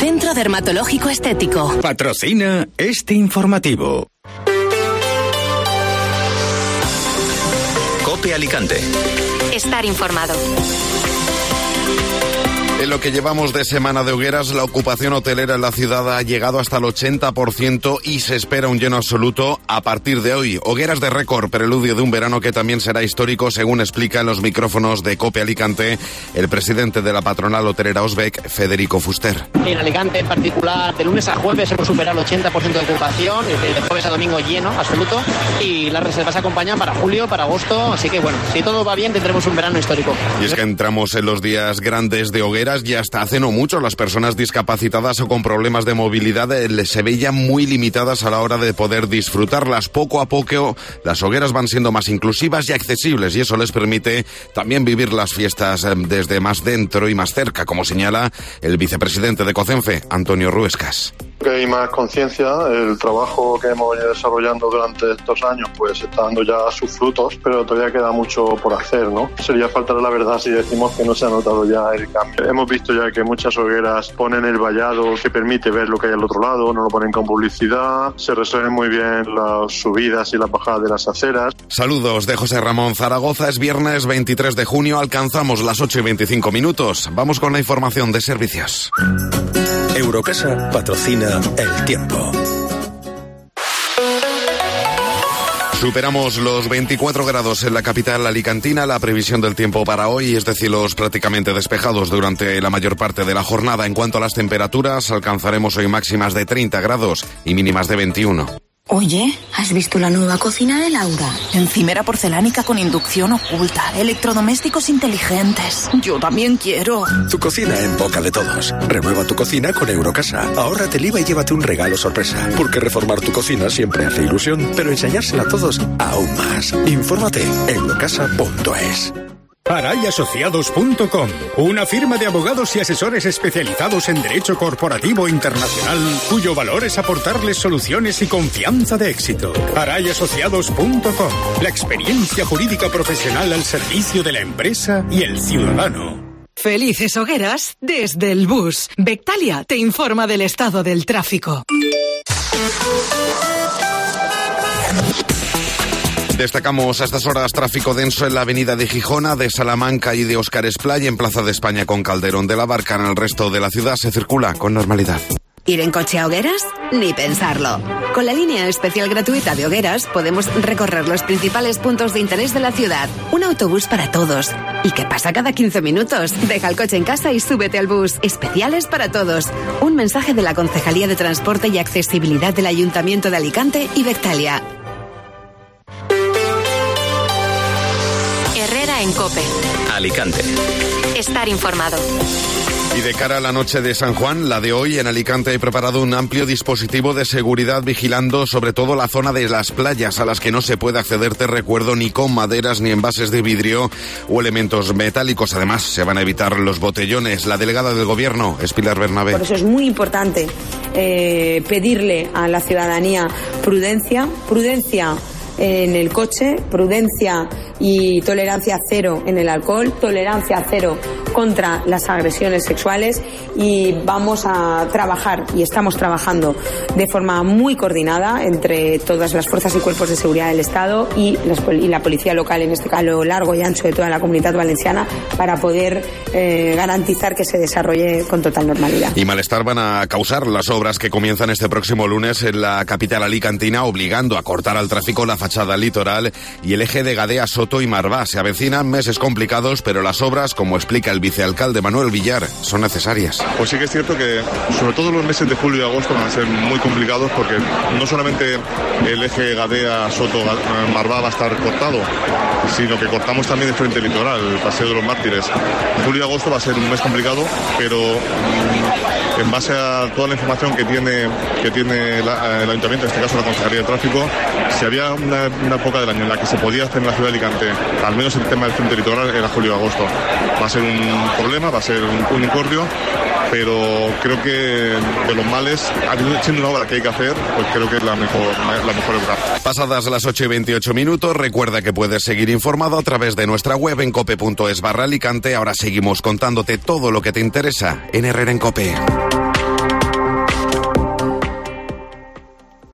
Centro Dermatológico Estético. Patrocina este informativo. COPE Alicante. Estar informado. En lo que llevamos de semana de hogueras, la ocupación hotelera en la ciudad ha llegado hasta el 80% y se espera un lleno absoluto a partir de hoy. Hogueras de récord, preludio de un verano que también será histórico, según explica en los micrófonos de COPE Alicante el presidente de la patronal hotelera Osbec, Federico Fuster. En Alicante en particular, de lunes a jueves hemos superado el 80% de ocupación, de jueves a domingo lleno, absoluto, y las reservas acompañan para julio, para agosto, así que bueno, si todo va bien tendremos un verano histórico. Y es que entramos en los días grandes de hogueras y hasta hace no mucho las personas discapacitadas o con problemas de movilidad se veían muy limitadas a la hora de poder disfrutarlas. Poco a poco las hogueras van siendo más inclusivas y accesibles y eso les permite también vivir las fiestas desde más dentro y más cerca, como señala el vicepresidente de COCENFE, Antonio Ruescas. Que hay más conciencia, el trabajo que hemos ido desarrollando durante estos años pues está dando ya sus frutos, pero todavía queda mucho por hacer, ¿no? Sería faltar la verdad si decimos que no se ha notado ya el cambio. Hemos visto ya que muchas hogueras ponen el vallado que permite ver lo que hay al otro lado, no lo ponen con publicidad, se resuelven muy bien las subidas y las bajadas de las aceras. Saludos de José Ramón. Zaragoza, es viernes 23 de junio, alcanzamos las 8:25. Vamos con la información de servicios. Eurocasa patrocina el tiempo. Superamos los 24 grados en la capital alicantina. La previsión del tiempo para hoy es de cielos prácticamente despejados durante la mayor parte de la jornada. En cuanto a las temperaturas, alcanzaremos hoy máximas de 30 grados y mínimas de 21. Oye, ¿has visto la nueva cocina de Laura? Encimera porcelánica con inducción oculta, electrodomésticos inteligentes. Yo también quiero. Tu cocina en boca de todos. Renueva tu cocina con Eurocasa. Ahórrate el IVA y llévate un regalo sorpresa. Porque reformar tu cocina siempre hace ilusión, pero enseñársela a todos aún más. Infórmate en eurocasa.es. Arayasociados.com, una firma de abogados y asesores especializados en derecho corporativo internacional, cuyo valor es aportarles soluciones y confianza de éxito. Arayasociados.com, la experiencia jurídica profesional al servicio de la empresa y el ciudadano. Felices hogueras desde el bus. Bectalia te informa del estado del tráfico. Destacamos a estas horas tráfico denso en la avenida de Gijona, de Salamanca y de Óscar Esplay, en Plaza de España con Calderón de la Barca. En el resto de la ciudad se circula con normalidad. ¿Ir en coche a hogueras? Ni pensarlo. Con la línea especial gratuita de hogueras podemos recorrer los principales puntos de interés de la ciudad. Un autobús para todos. ¿Y qué pasa cada 15 minutos? Deja el coche en casa y súbete al bus. Especiales para todos. Un mensaje de la Concejalía de Transporte y Accesibilidad del Ayuntamiento de Alicante y Bectalia. Herrera en COPE. Alicante. Estar informado. Y de cara a la noche de San Juan, la de hoy, en Alicante he preparado un amplio dispositivo de seguridad vigilando sobre todo la zona de las playas a las que no se puede acceder, te recuerdo, ni con maderas ni envases de vidrio o elementos metálicos. Además, se van a evitar los botellones. La delegada del Gobierno es Pilar Bernabé. Por eso es muy importante pedirle a la ciudadanía prudencia en el coche, prudencia y tolerancia cero en el alcohol, tolerancia cero contra las agresiones sexuales, y vamos a trabajar y estamos trabajando de forma muy coordinada entre todas las fuerzas y cuerpos de seguridad del Estado y la policía local, en este caso a lo largo y ancho de toda la Comunidad Valenciana, para poder garantizar que se desarrolle con total normalidad. Y malestar van a causar las obras que comienzan este próximo lunes en la capital alicantina, obligando a cortar al tráfico la fachada litoral y el eje de Gadea, Soto y Marvá. Se avecinan meses complicados, pero las obras, como explica el vicealcalde Manuel Villar, son necesarias. Pues sí que es cierto que sobre todo los meses de julio y agosto van a ser muy complicados, porque no solamente el eje Gadea, Soto, Marvá va a estar cortado, sino que cortamos también el frente litoral, el Paseo de los Mártires. Julio y agosto va a ser un mes complicado, pero en base a toda la información que tiene el Ayuntamiento, en este caso la Consejería de Tráfico, si había una época del año en la que se podía hacer en la ciudad de Alicante, al menos el tema del frente litoral, era julio y agosto. Va a ser un problema, va a ser un incordio, pero creo que de los males, siendo una obra que hay que hacer, pues creo que es la mejor obra. Pasadas las 8:28, recuerda que puedes seguir informado a través de nuestra web en cope.es/Alicante. Ahora seguimos contándote todo lo que te interesa en Herrera en COPE.